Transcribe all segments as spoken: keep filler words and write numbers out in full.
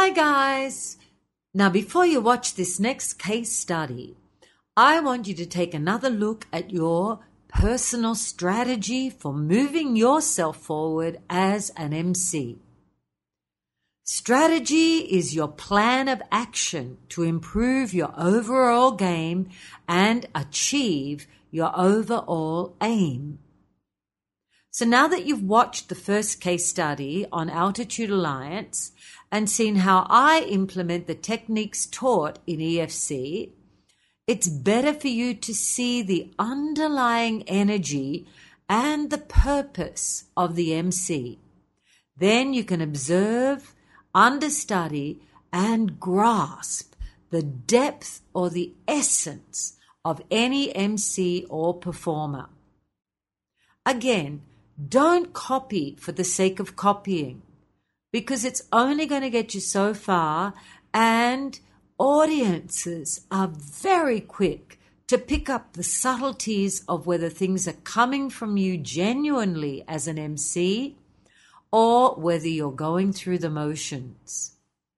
Hi guys! Now before you watch this next case study, I want you to take another look at your personal strategy for moving yourself forward as an M C. Strategy is your plan of action to improve your overall game and achieve your overall aim. So now that you've watched the first case study on Altitude Alliance and seen how I implement the techniques taught in E F C, it's better for you to see the underlying energy and the purpose of the M C. Then you can observe, understudy, and grasp the depth or the essence of any M C or performer. Again, don't copy for the sake of copying, because it's only going to get you so far, and audiences are very quick to pick up the subtleties of whether things are coming from you genuinely as an M C or whether you're going through the motions.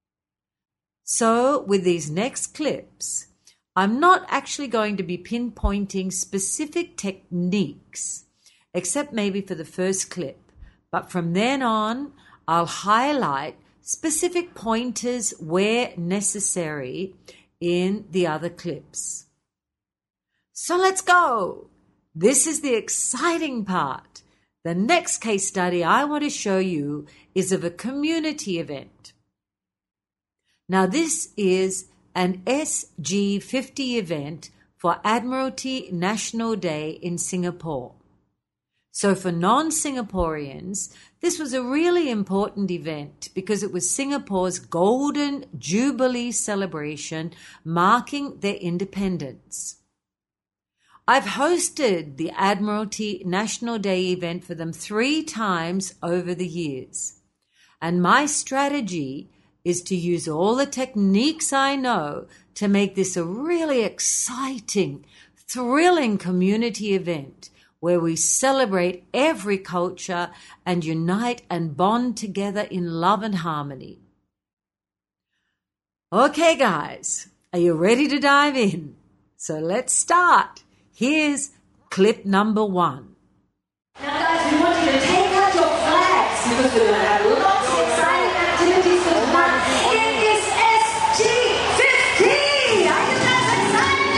So with these next clips, I'm not actually going to be pinpointing specific techniques, except maybe for the first clip. But from then on, I'll highlight specific pointers where necessary in the other clips. So let's go. This is the exciting part. The next case study I want to show you is of a community event. Now this is an S G fifty event for Admiralty National Day in Singapore. So for non-Singaporeans, this was a really important event because it was Singapore's Golden Jubilee celebration marking their independence. I've hosted the Admiralty National Day event for them three times over the years. And my strategy is to use all the techniques I know to make this a really exciting, thrilling community event where we celebrate every culture and unite and bond together in love and harmony. Okay, guys, are you ready to dive in? So let's start. Here's clip number one. Now, guys, we want you to take out your flags because we're going to have lots of exciting activities for tonight. It is S G fifty! Are you guys excited?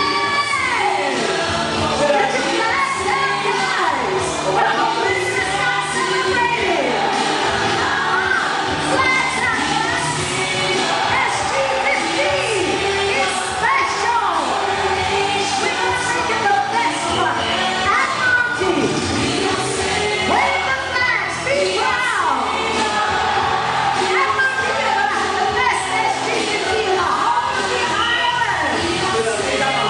Get your flags out, guys! Welcome, let's start celebrating! Flags out, guys! S G fifty is special! We're going to make it the best one! Admiralty! Wave the flags! Be proud! Admiralty are going to have the best S G fifty in the whole of the island!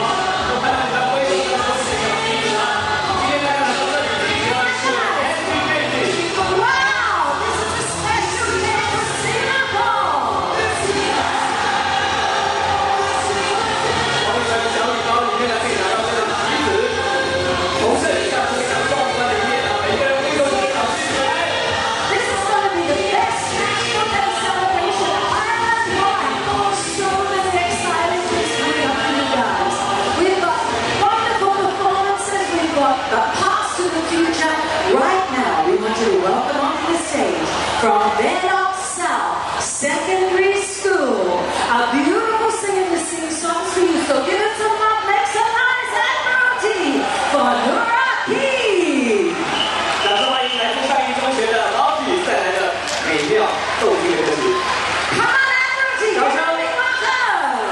Wow! This is a special day for Singapore! This is going to be the best National Day celebration island-wide. So many exciting things coming up for you guys. We've got wonderful performances. We've got the past to the future. Right now, we want you to welcome onto the stage from Bedok South Secondary School. A beautiful singer to sing songs for you. So give it some love. Make some noise, Admiralty, for Nuraki. 掌声欢迎来自上一中学的老比带来的美妙动听的歌曲。 Come on, Admiralty, you're really welcome.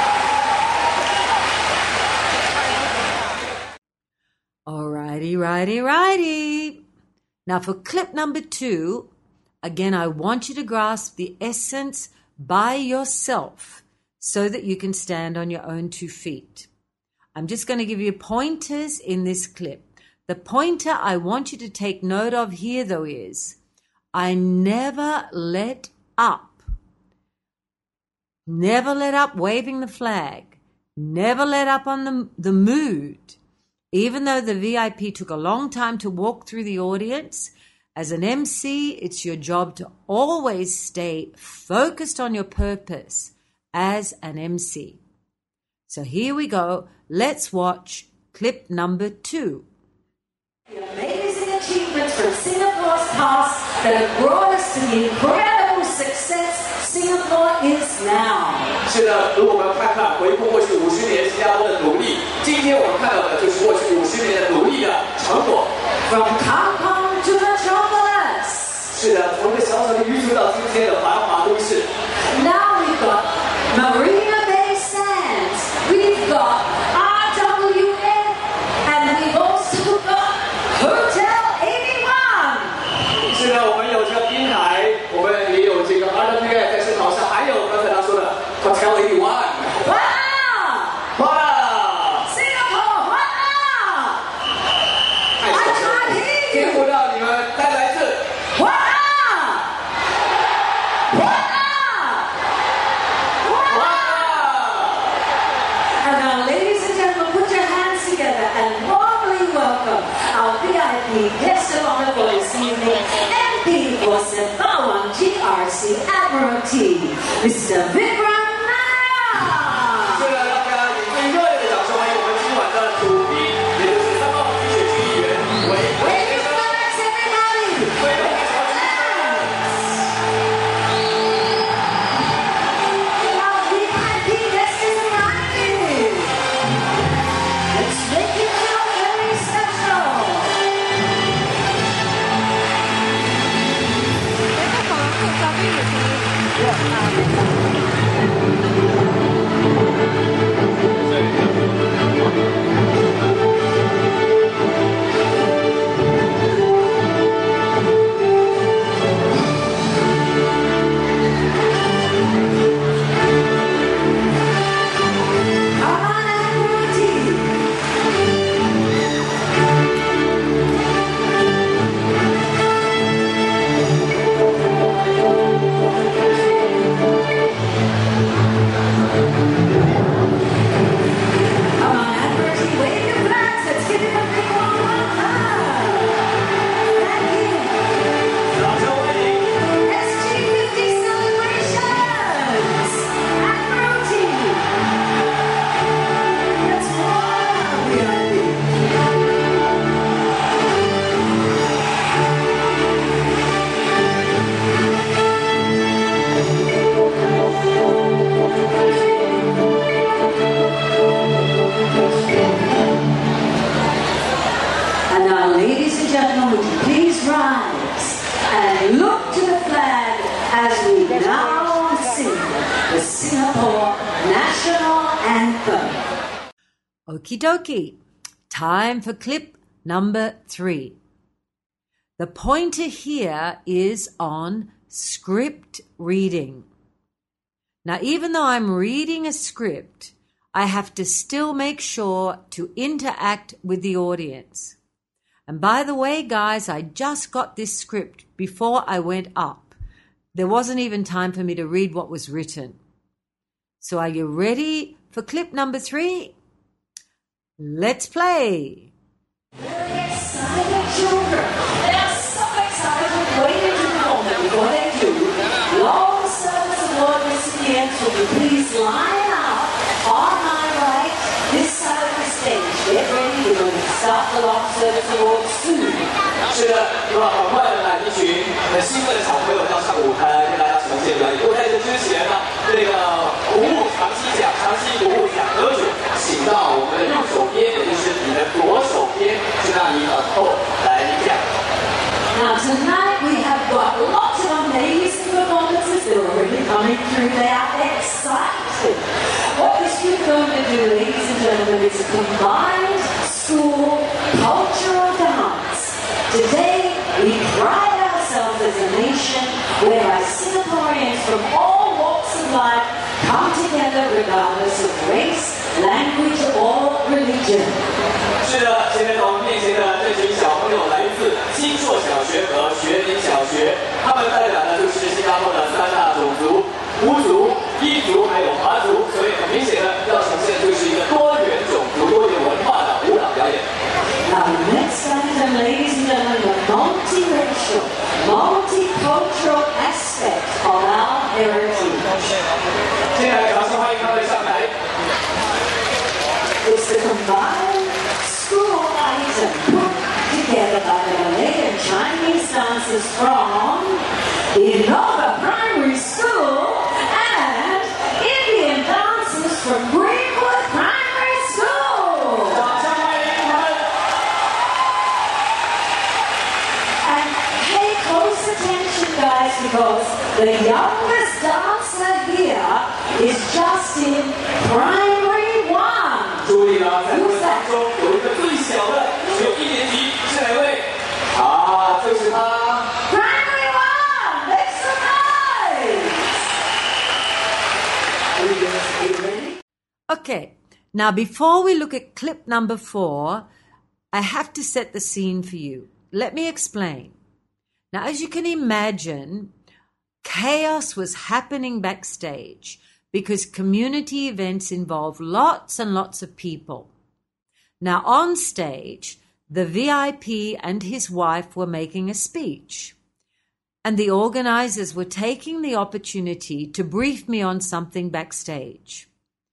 Alrighty, righty, righty. Now for clip number two, again, I want you to grasp the essence by yourself so that you can stand on your own two feet. I'm just going to give you pointers in this clip. The pointer I want you to take note of here, though, is I never let up. Never let up waving the flag. Never let up on the, the mood. Even though the V I P took a long time to walk through the audience As an M C, it's your job to always stay focused on your purpose as an M C. So here we go. Let's watch clip number two. The amazing achievements from Singapore's past that have brought us to the incredible success Singapore is now. 是的，如果我们看看回顾过去五十年新加坡的努力，今天我们看到的就是过去五十年的努力的成果。 From Kampong to Metropolis. 是的，从这小小的渔村到今天的繁华都市。 Now we've got Marina Bay Sands. We've got R W F, and we've also got Hotel eighty-one. 是的，我们有这个滨海，我们也有这个 R W F 在市场上，还有刚才他说的 Hotel eighty-one。 哇！ 哇！ Singapore， 哇！ 太小声了，听不到你们，再来一次。 哇！哇！哇！ And now, ladies and gentlemen, put your hands together and warmly welcome our V I P guest of honor for this evening, M P for Sembawang G R C Admiralty, Mister Vikram Nair. 现在让大家以最热烈的掌声欢迎我们今晚的主宾，也就是三号提水区议员韦韦先生。 Thanks, everybody. 所以我们小心。 Our V I P guest is arriving. Let's make it feel very special. 那个房子招聘也可以啊。 Come on, Admiralty. Come on, Admiralty, wave your flags. Let's give it a big warm welcome. Thank you. 掌声欢迎。 S G fifty celebrations. Admiralty. Let's warm V I P. And now, ladies and gentlemen, would you please rise and look to the flag as we now sing the Singapore National Anthem. Okie dokie. Time for clip number three. The pointer here is on script reading. Now, even though I'm reading a script, I have to still make sure to interact with the audience. And by the way, guys, I just got this script before I went up. There wasn't even time for me to read what was written. So are you ready for clip number three? Let's play. Very excited children. They are so excited waiting to perform it before they do. Long service award recipients, will you please line up on my right, this side of the stage. Get ready, we're going to start the long service award soon. 是的，那么很快的呢，一群很兴奋的小朋友要上舞台来跟大家呈现表演。不过在这之前呢，这个服务长期奖、长期服务奖得主，请到我们的右手边，也就是你的左手边，去那里等候来领奖。 Now tonight we have got lots of amazing performances that are already coming through. They are excited. What this group is going to do, ladies and gentlemen, is a combined school cultural dance. Today we pride ourselves as a nation whereby Singaporeans from all walks of life come together regardless of race, language or religion. 是的，现在在我们面前的这群小朋友来自新硕小学和学林小学，他们代表的就是新加坡的三大种族：巫族、彝族还有华族，所以很明显的要呈现的就是一个多元种族、多元文化的舞蹈表演。 Now next item, ladies and gentlemen, the multiracial combined school item put together by the Malay and Chinese dancers from Innova Primary School and Indian dancers from Greenwood Primary School. 掌声欢迎他们！ And pay close attention, guys, because the youngest dancer here is just in primary one. 注意了，在他们当中有一个最小的，只有一年级，是哪位？啊，就是他。 Primary one, make some noise. Are you guys- are you ready? Okay, now before we look at clip number four, I have to set the scene for you. Let me explain. Now, as you can imagine, chaos was happening backstage because community events involve lots and lots of people. Now, on stage, the V I P and his wife were making a speech, and the organizers were taking the opportunity to brief me on something backstage.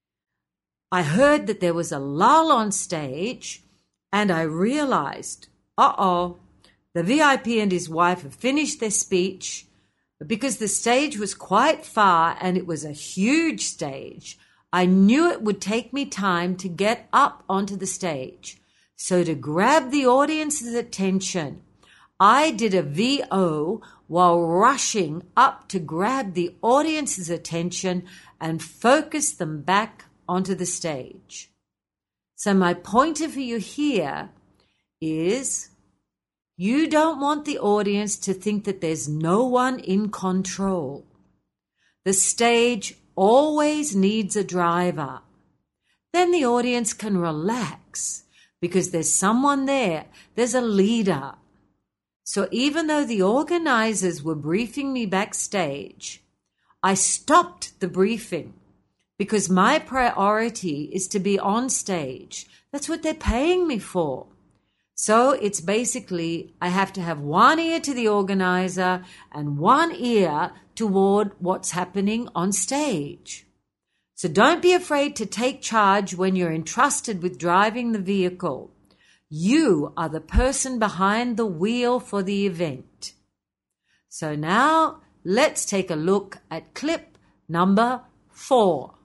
I heard that there was a lull on stage, and I realized, uh-oh, the V I P and his wife have finished their speech, but because the stage was quite far and it was a huge stage, I knew it would take me time to get up onto the stage. So to grab the audience's attention, I did a V O while rushing up to grab the audience's attention and focus them back onto the stage. So my pointer for you here is you don't want the audience to think that there's no one in control. The stage always needs a driver. Then the audience can relax because there's someone there, there's a leader. So even though the organizers were briefing me backstage, I stopped the briefing because my priority is to be on stage. That's what they're paying me for. So it's basically I have to have one ear to the organizer and one ear toward what's happening on stage. So don't be afraid to take charge when you're entrusted with driving the vehicle. You are the person behind the wheel for the event. So now let's take a look at clip number four.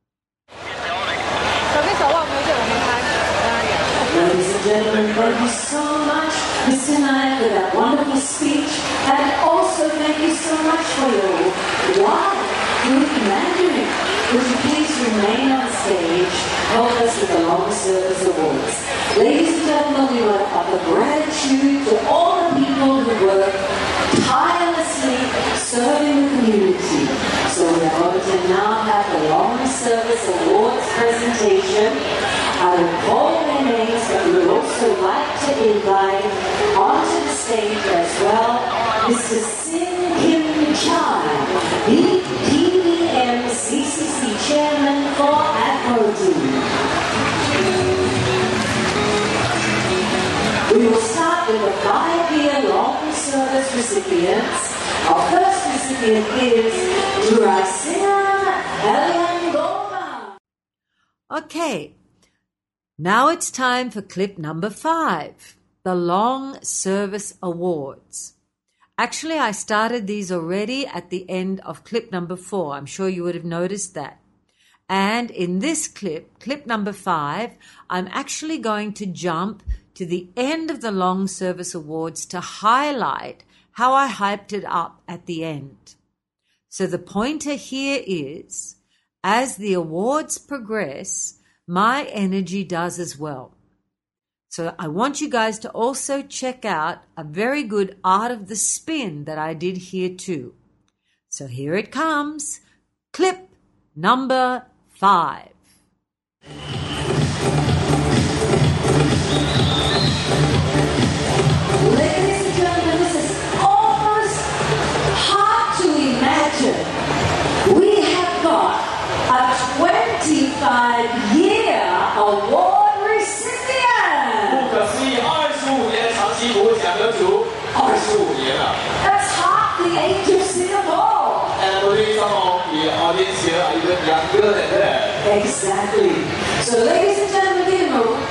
手跟手腕没有对我们拍，跟他演。 Ladies and gentlemen, thank you so much, Mister Nayak, for that wonderful speech. And also thank you so much for your wow, good Mandarin. Would you please remain on stage, help us with the Long Service Awards. Ladies and gentlemen, we want to offer gratitude to all the people who work tirelessly serving the community. So we are going to now have the Long Service Awards presentation. I will call their names, but we would also like to invite onto the stage as well Mister Sin Kim Chai, the P B M C C C Chairman for Afro-Team. We will start with the five-year long service recipients. Our first recipient is Durasina Helen Goma. Okay, now it's time for clip number five, the Long Service Awards. Actually, I started these already at the end of clip number four. I'm sure you would have noticed that. And in this clip, clip number five, I'm actually going to jump to the end of the Long Service Awards to highlight how I hyped it up at the end. So the pointer here is, as the awards progress, my energy does as well. So I want you guys to also check out a very good art of the spin that I did here too. So here it comes, clip number five. Ladies and gentlemen, this is almost hard to imagine. We have got a twenty-five year award recipient. 不可思议，二十五年长期服务奖得主，二十五年了。 That's half the age of Singapore. And I believe some of the audience here are even younger than that. Exactly. So, ladies and gentlemen, give him a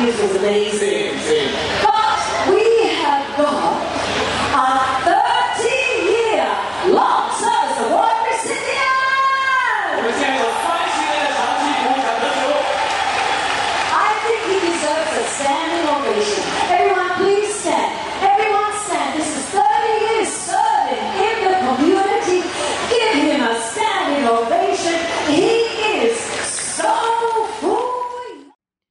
practice was amazing. Same, same. But we have got a thirty-year long service award 我 recipient. 们现在有三十年的长期服务奖得主。 I think he deserves a standing ovation. Everyone, please stand. Everyone stand. This is thirty years serving in the community. Give him a standing ovation. He is so free.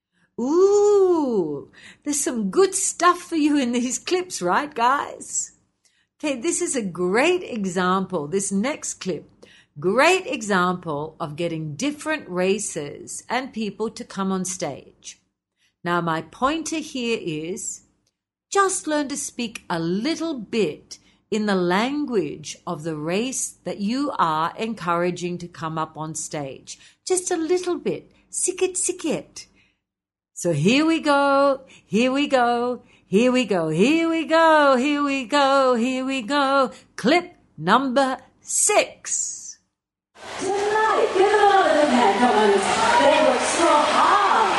Ooh, there's some good stuff for you in these clips, right, guys? Okay, this is a great example. This next clip, great example of getting different races and people to come on stage. Now, my pointer here is just learn to speak a little bit in the language of the race that you are encouraging to come up on stage. Just a little bit. Sikit, sikit. So here we go, here we go, here we go, here we go, here we go, here we go. Clip number six. Tonight, give them all a good hand. Come on. They work so hard.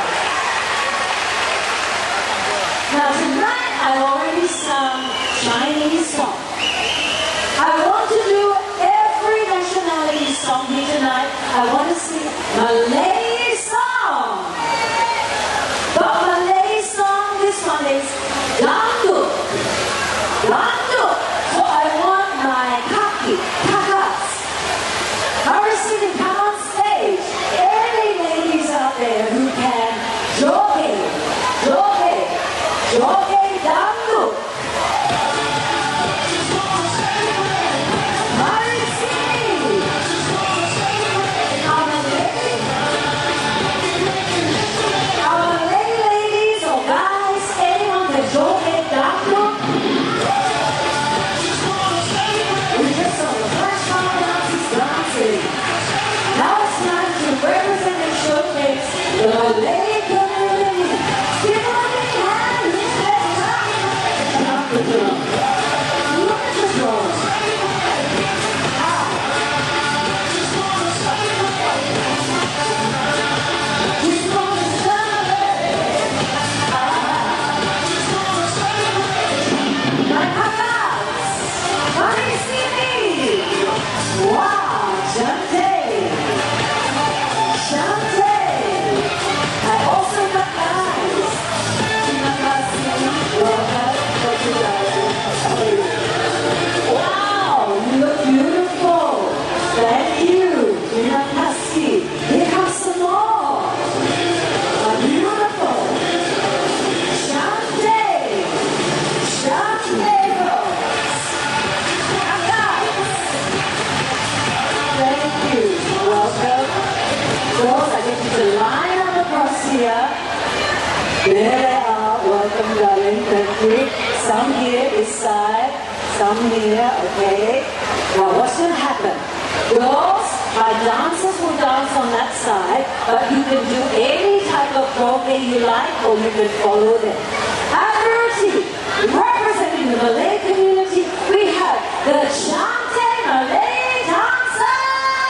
Now, tonight, I've already sung Chinese song. I want to do every nationality song here tonight. I want to sing Malay song. But Malay song, this one is Dangdut. Dangdut. So I want my kaki, kakas. Harrison can come on stage. Any ladies out there who can joget, joget, joget dangdut. Mari sini. Our Malay, our Malay ladies or guys, anyone can joget dangdut. We just saw the flash mob dancers dancing. Now it's time to represent and showcase the Malay community. Give them a big hand. Lift that up. Look at the drum. Look at the drum. Ah. Just wanna celebrate. Ah. My kakas. Mari sini. Wow, Shante. Shante. I also got guys. Terima kasih. Welcome. Thank you guys. Wow, you look beautiful. Thank you. Terima kasih. Here comes some more. Ah, beautiful. Shante. Shante girls. Kakas. Thank you. Welcome. Girls, I get you to line up across here. There they are. Welcome, darling. Thank you. Some here, this side. Some here. Okay. Now, what's going to happen? Girls, my dancers will dance on that side, but you can do any type of program you like, or you can follow them. Admiralty, representing the Malay community, we have the Shante Malay Dancers.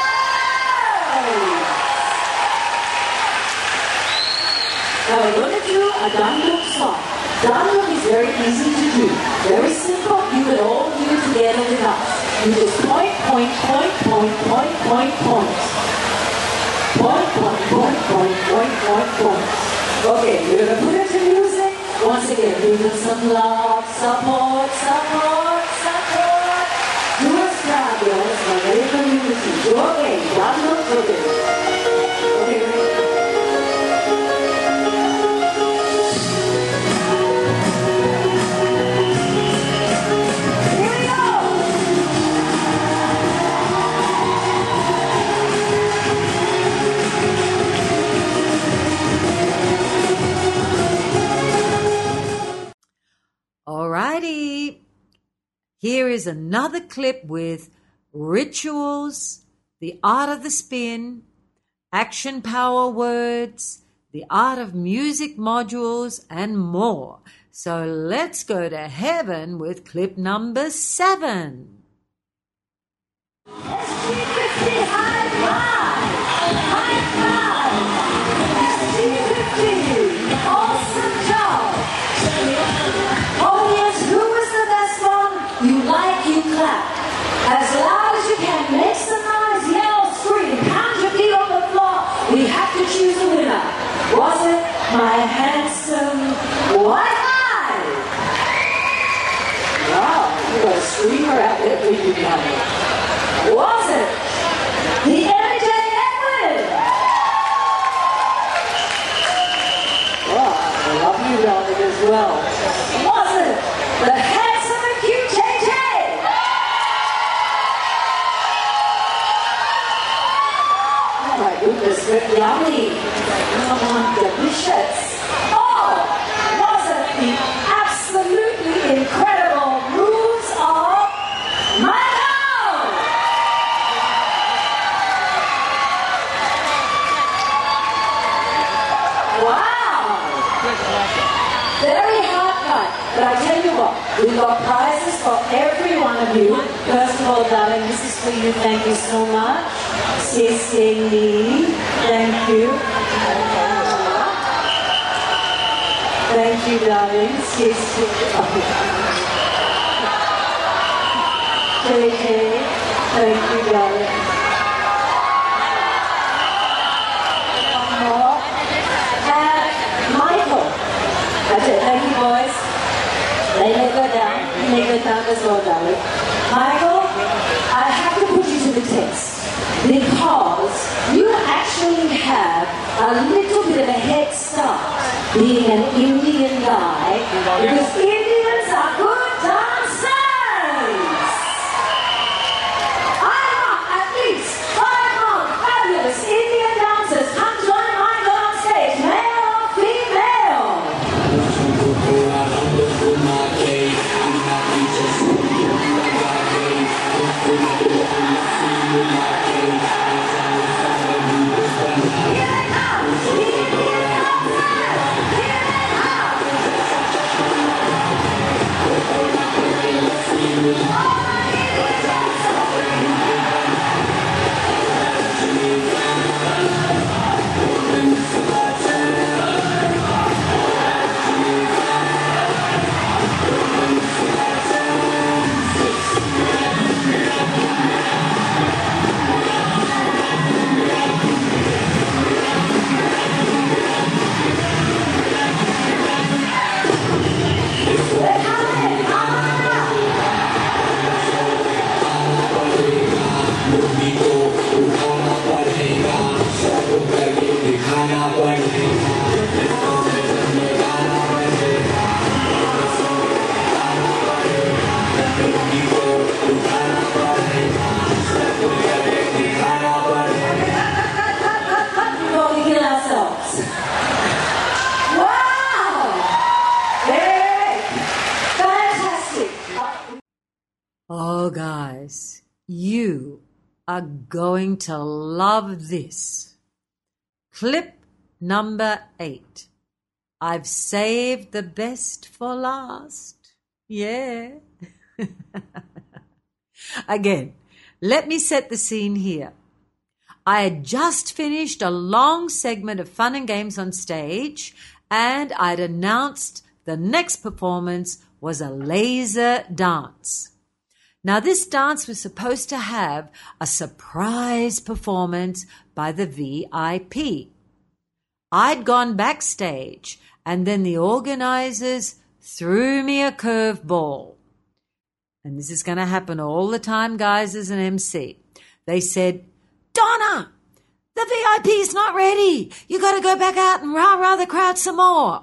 Now we're going to do a dangdut song. Dangdut is very easy to do. Very simple. You can all do it together with us. You just point, point, point, point, point, point, point. Point, point, point, point, point, point, point. Okay, we're going to put it to music. Once again, give them some love, support, support, support. Do us proud, girls. Malay community. Okay, dangdut, okay. Okay, ready? Here we go! Alrighty. Here is another clip with rituals, the art of the spin, action power words, the art of music modules, and more. So let's go to heaven with clip number seven. S G fifty high five! High five! S G fifty! Awesome my handsome white eye. Wow, you got a screamer out there for you behind me. Was it the M J Edwin? Well, I love you, darling, as well. Was it the handsome and cute J J? Oh my goodness, but yummy. Oh, delicious. Oh, was it the absolutely incredible moves of Michael? Wow. Very hard fight. But I tell you what, we've got prizes for every one of you. First of all, darling, this is for you. Thank you so much. Cecily, thank you. Thank you, darling. Cecily. J J, thank you, darling. One more. And Michael. That's it. Thank you, boys. They may go down. You may go down as well, darling. Michael, I have to put you to the test because you actually have a little bit of a head start being an Indian guy because Indians are good dancers. I want at least five more fabulous Indian dancers. Come join Michael on stage, male or female. Oh, guys, you are going to love this. Clip number eight. I've saved the best for last. Yeah. Again, let me set the scene here. I had just finished a long segment of fun and games on stage, and I'd announced the next performance was a laser dance. Now, this dance was supposed to have a surprise performance by the V I P. I'd gone backstage, and then the organizers threw me a curveball. And this is going to happen all the time, guys, as an M C. They said, Donna, the V I P's not ready. You got to go back out and rah-rah the crowd some more.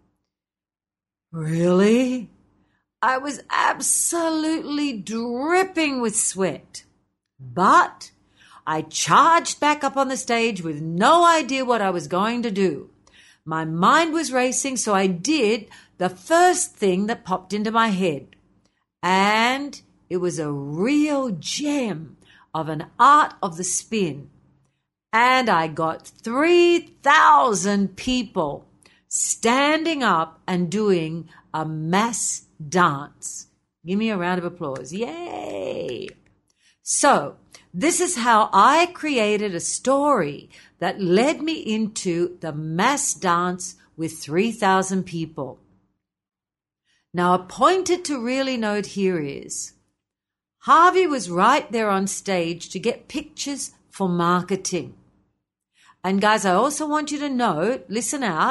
Really? I was absolutely dripping with sweat. But I charged back up on the stage with no idea what I was going to do. My mind was racing, so I did the first thing that popped into my head. And it was a real gem of an art of the spin. And I got three thousand people standing up and doing a mass dance. Give me a round of applause. Yay! So, this is how I created a story that led me into the mass dance with three thousand people. Now, a pointer to really note here is Harvey was right there on stage to get pictures for marketing. And guys, I also want you to note, listen out,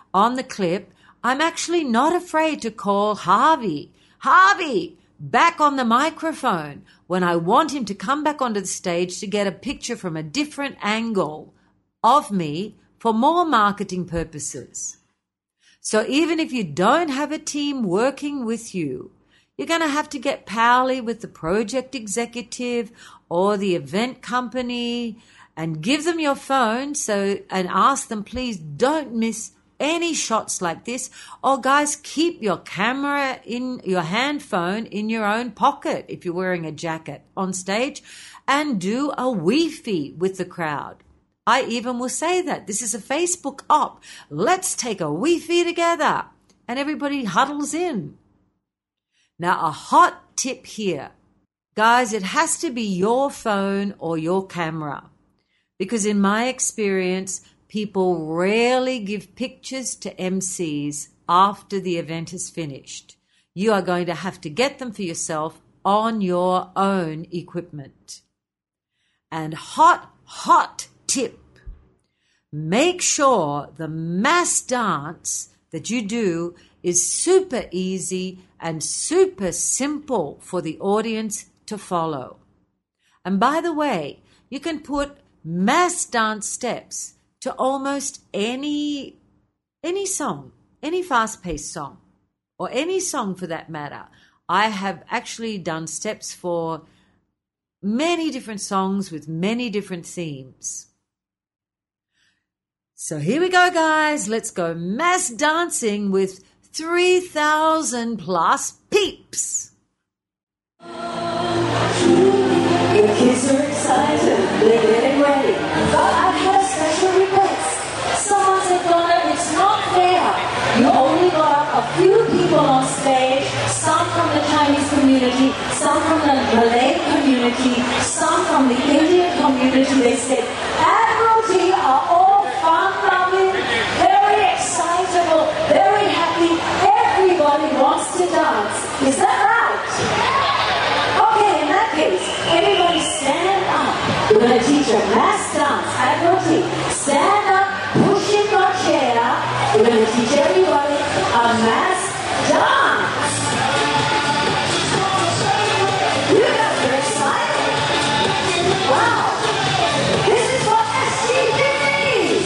on the clip, I'm actually not afraid to call Harvey, Harvey, back on the microphone when I want him to come back onto the stage to get a picture from a different angle of me for more marketing purposes. So even if you don't have a team working with you, you're going to have to get pally with the project executive or the event company and give them your phone so and ask them, please don't miss any shots like this. Or guys, keep your camera in your hand phone in your own pocket if you're wearing a jacket on stage, and do a Wi-Fi with the crowd. I even will say that this is a Facebook op. Let's take a Wi-Fi together, and everybody huddles in. Now, a hot tip here. Guys, it has to be your phone or your camera, because in my experience, people rarely give pictures to M Cs after the event is finished. You are going to have to get them for yourself on your own equipment. And hot, hot tip. Make sure the mass dance that you do is super easy and super simple for the audience to follow. And by the way, you can put mass dance steps to almost any any song, any fast-paced song, or any song for that matter. I have actually done steps for many different songs with many different themes. So here we go, guys. Let's go mass dancing with three thousand plus peeps. Your kids are excited, they're getting ready. But I've had a special request. Someone said, Donna, it's not fair. You only got a few people on stage, some from the Chinese community, some from the Malay community, some from the Indian community. They said, Admiralty are all fun-loving, very excitable, very happy. Everybody wants to dance. Is that right? Okay, in that case, everybody stand up. We're going to teach a mass dance. Admiralty, stand up, push in your chair. We're going to teach everybody a mass dance. You guys are excited. Wow. This is what S G did.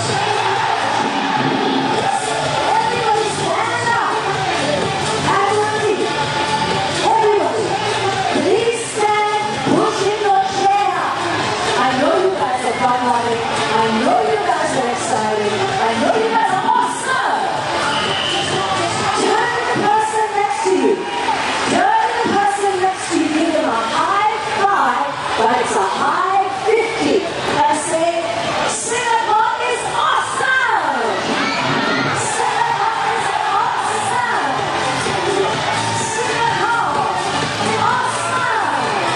Everybody stand up. Admiralty, everybody, please stand, push in your chair. I know you guys are fun-loving. I know you guys are excited. I know you guys are awesome. Turn to the person next to you. Turn to the person next to you. Give them a high five, but it's a high fifty. And say, Singapore is awesome. Singapore is awesome. Singapore is awesome.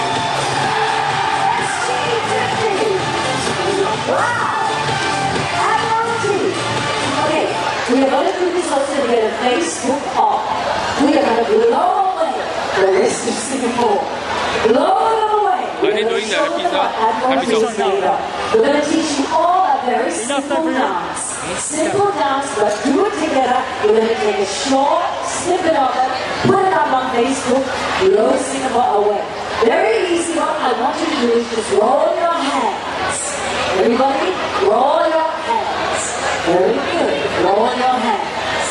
S G fifty. Wow. Admiralty. Okay, we are going to do this also to get a Facebook off. We are going to blow away the rest of Singapore. Blow them away. Are they doing the episode? Episode? We're going to teach you all a very simple dance. Simple dance, but do it together. We're going to take a short snippet of it, put it up on Facebook, blow Singapore away. Very easy. What I want you to do is just roll your hands. Everybody, roll your hands. Very good. Roll your hands.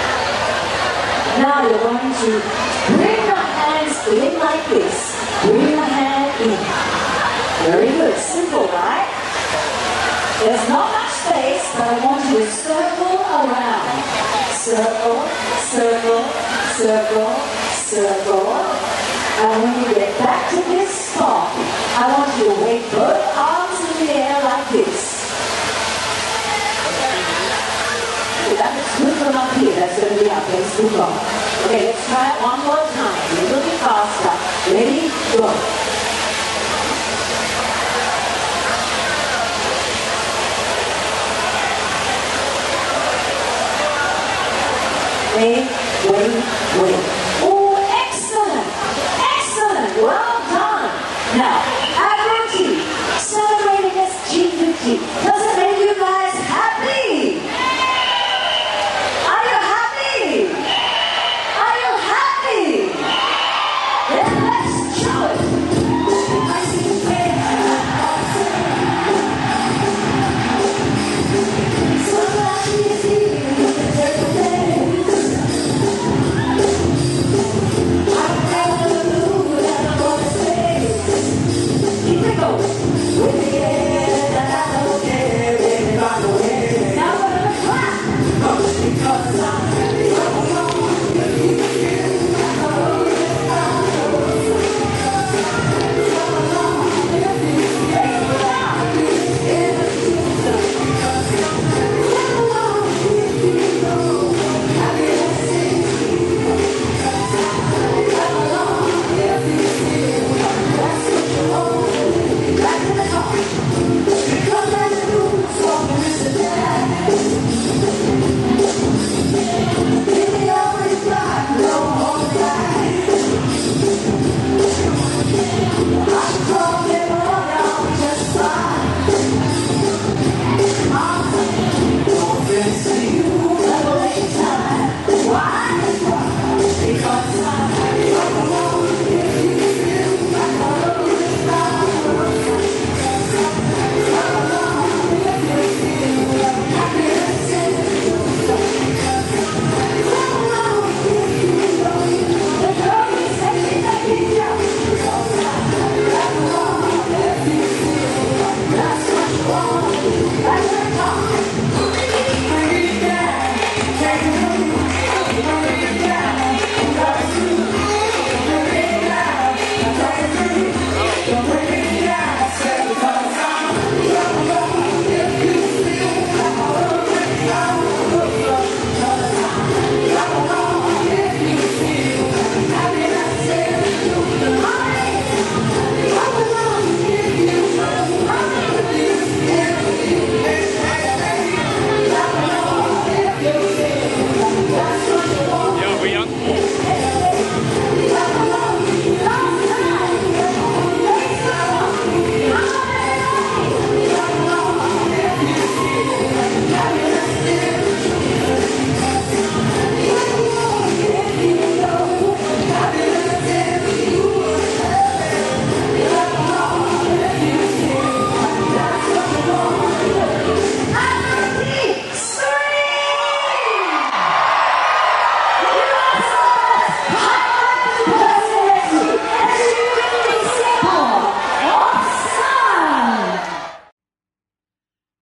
Now you're going to bring your hands in like this. Bring your hand in. Very good. Simple, right? There's not much space, but I want you to circle around. Circle, circle, circle, circle. And when you get back to this spot, I want you to wave both arms in the air like this. Okay, that looks good from up here. That's going to be our Facebook on. Okay, let's try it one more time. A little bit faster. Ready? Go. Wait, wait, wait. Oh, excellent! Excellent! Well done! Now, Admiralty, celebrating S G fifty. Does it make you guys happy?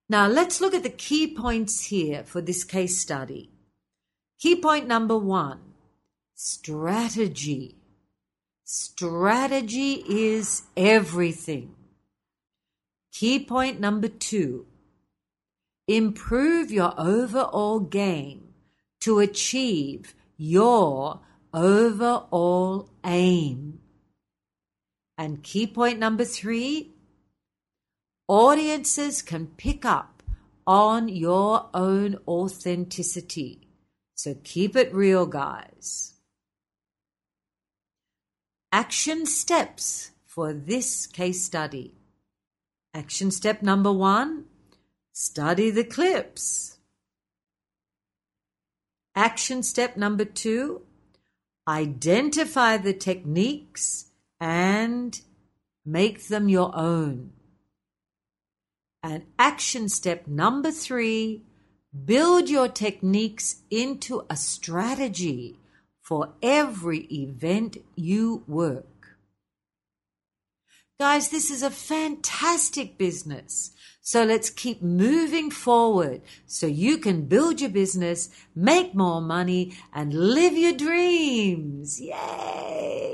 Now let's look at the key points here for this case study. Key point number one, strategy. Strategy is everything. Key point number two, improve your overall game to achieve your overall aim. And key point number three, audiences can pick up on your own authenticity. So keep it real, guys. Action steps for this case study. Action step number one, study the clips. Action step number two, identify the techniques and make them your own. And action step number three, build your techniques into a strategy for every event you work. Guys, this is a fantastic business. So let's keep moving forward so you can build your business, make more money, and live your dreams. Yay!